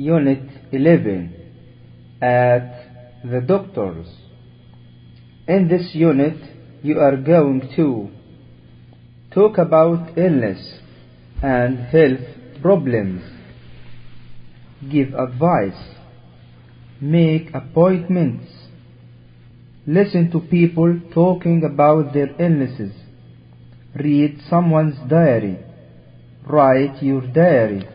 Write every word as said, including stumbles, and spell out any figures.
Unit eleven at the doctors. In this unit you are going to talk about illness and health problems, give advice, make appointments, listen to people talking about their illnesses, read someone's diary, write your diary,